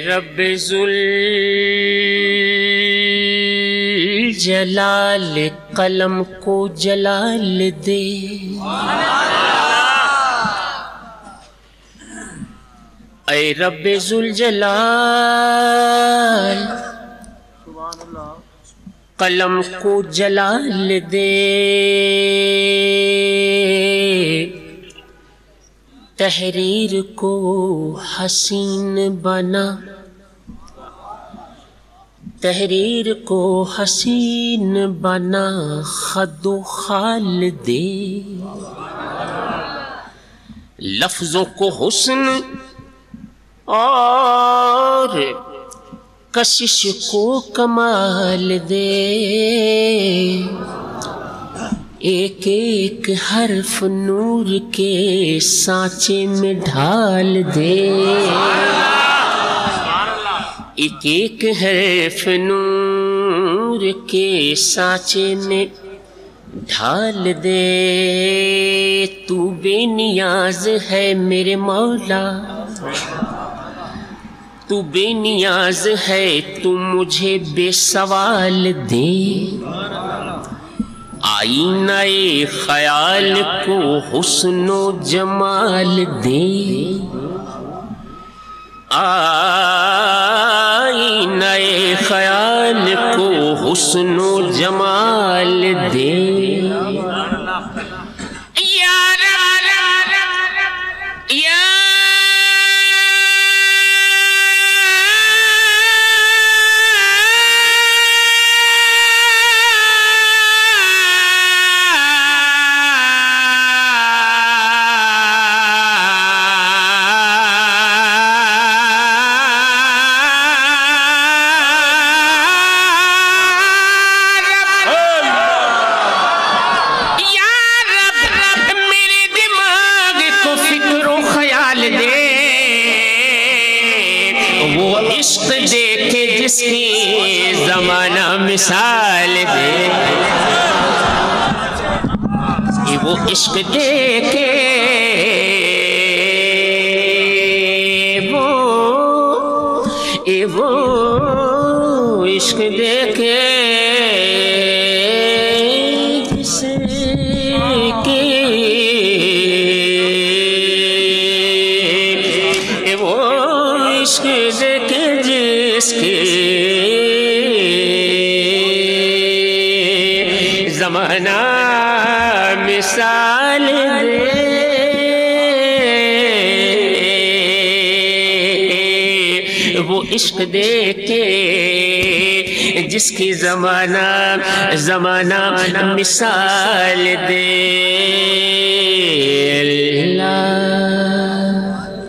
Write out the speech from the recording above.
رب ذوالجلال قلم کو جلال دے، اے رب ذوالجلال قلم کو جلال دے، تحریر کو حسین بنا، تحریر کو حسین بنا، خد و خال دے، لفظوں کو حسن اور کشش کو کمال دے، ایک ایک حرف نور کے سانچے میں ڈھال دے، ایک ایک حرف نور کے سانچے میں ڈھال دے، تو بے نیاز ہے میرے مولا، تو بے نیاز ہے، تو مجھے بے سوال دے، آئینہ خیال کو حسن و جمال دے، آئینہ خیال کو حسن و جمال دے، یا رب یا عشق دیکھے جس کی زمانہ مثال دے، وہ عشق دیکھے، وہ عشق دیکھے جس کے، وہ عشق دیکھے جس کے زمانہ مثال دے، وہ عشق دیکھے جس کی زمانہ مثال دے۔